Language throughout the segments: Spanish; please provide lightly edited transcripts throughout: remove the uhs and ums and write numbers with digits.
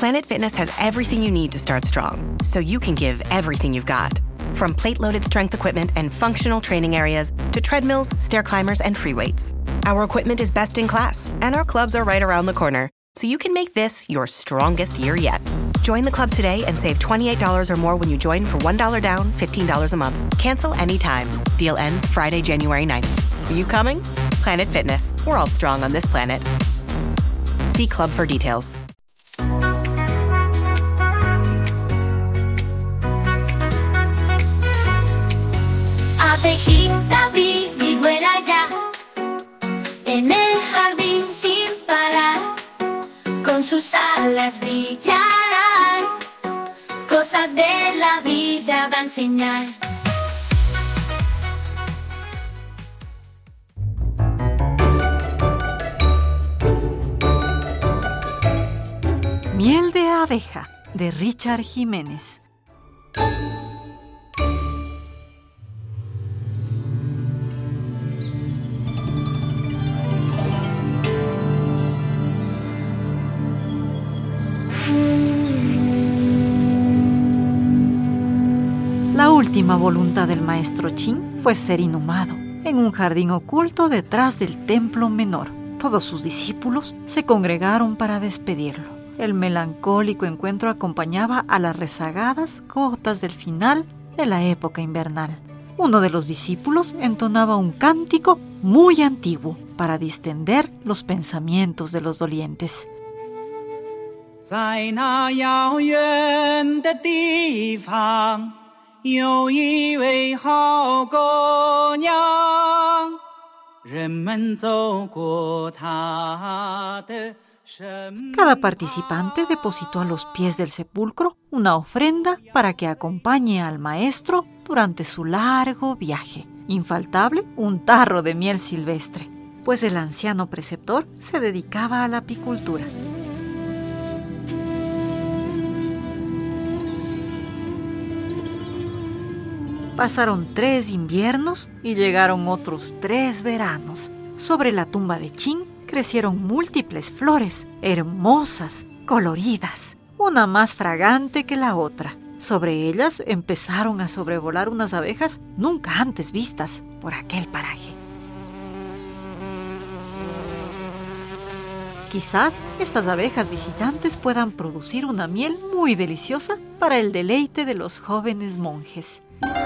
Planet Fitness has everything you need to start strong, so you can give everything you've got. From plate-loaded strength equipment and functional training areas to treadmills, stair climbers, and free weights. Our equipment is best in class, and our clubs are right around the corner, so you can make this your strongest year yet. Join the club today and save $28 or more when you join for $1 down, $15 a month. Cancel anytime. Deal ends Friday, January 9th. Are you coming? Planet Fitness. We're all strong on this planet. See club for details. Abejita Vivi vuela ya en el jardín sin parar, con sus alas brillarán, cosas de la vida va a enseñar. Miel de abeja, de Richard Jiménez. La última voluntad del maestro Qin fue ser inhumado en un jardín oculto detrás del templo menor. Todos sus discípulos se congregaron para despedirlo. El melancólico encuentro acompañaba a las rezagadas gotas del final de la época invernal. Uno de los discípulos entonaba un cántico muy antiguo para distender los pensamientos de los dolientes. 在那遥远的地方，有一位好姑娘，人们走过她的身旁。 Cada participante depositó a los pies del sepulcro una ofrenda para que acompañe al maestro durante su largo viaje. Infaltable, un tarro de miel silvestre, pues el anciano preceptor se dedicaba a la apicultura. Pasaron 3 inviernos y llegaron otros 3 veranos. Sobre la tumba de Qin crecieron múltiples flores, hermosas, coloridas, una más fragante que la otra. Sobre ellas empezaron a sobrevolar unas abejas nunca antes vistas por aquel paraje. Quizás estas abejas visitantes puedan producir una miel muy deliciosa para el deleite de los jóvenes monjes.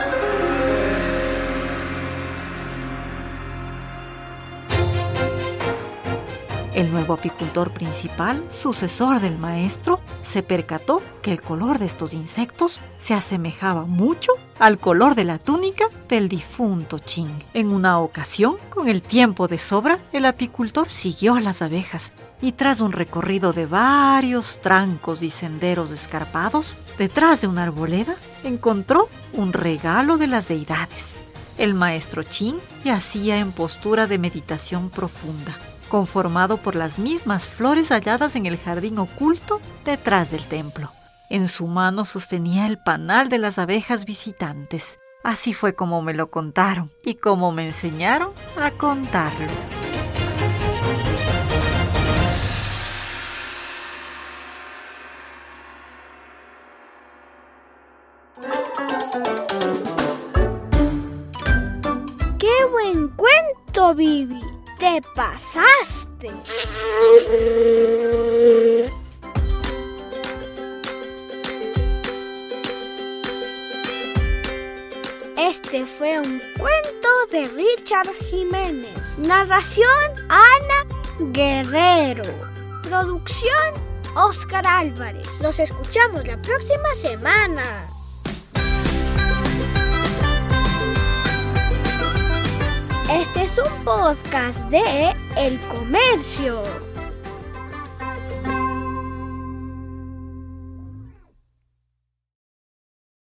El nuevo apicultor principal, sucesor del maestro, se percató que el color de estos insectos se asemejaba mucho al color de la túnica del difunto Qin. En una ocasión, con el tiempo de sobra, el apicultor siguió a las abejas y tras un recorrido de varios trancos y senderos escarpados, detrás de una arboleda, encontró un regalo de las deidades. El maestro Qin yacía en postura de meditación profunda, conformado por las mismas flores halladas en el jardín oculto detrás del templo. En su mano sostenía el panal de las abejas visitantes. Así fue como me lo contaron y como me enseñaron a contarlo. ¡Qué buen cuento, Vivi! ¡Te pasaste! Este fue un cuento de Richard Jiménez. Narración Ana Guerrero. Producción Oscar Álvarez. Nos escuchamos la próxima semana. Este es un podcast de El Comercio.